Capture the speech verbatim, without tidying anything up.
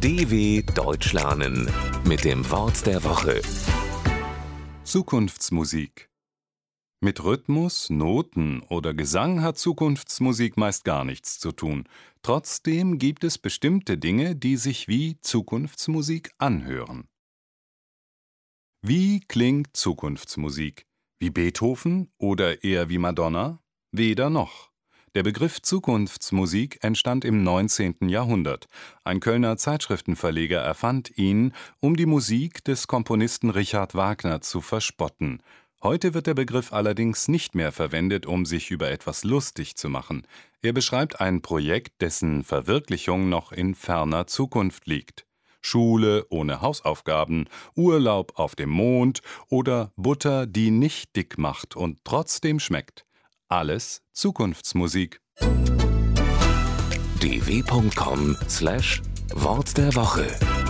D W Deutsch lernen mit dem Wort der Woche. Zukunftsmusik. Mit Rhythmus, Noten oder Gesang hat Zukunftsmusik meist gar nichts zu tun. Trotzdem gibt es bestimmte Dinge, die sich wie Zukunftsmusik anhören. Wie klingt Zukunftsmusik? Wie Beethoven oder eher wie Madonna? Weder noch. Der Begriff Zukunftsmusik entstand im neunzehnten Jahrhundert. Ein Kölner Zeitschriftenverleger erfand ihn, um die Musik des Komponisten Richard Wagner zu verspotten. Heute wird der Begriff allerdings nicht mehr verwendet, um sich über etwas lustig zu machen. Er beschreibt ein Projekt, dessen Verwirklichung noch in ferner Zukunft liegt. Schule ohne Hausaufgaben, Urlaub auf dem Mond oder Butter, die nicht dick macht und trotzdem schmeckt. Alles Zukunftsmusik. d w punkt com slash Wort der Woche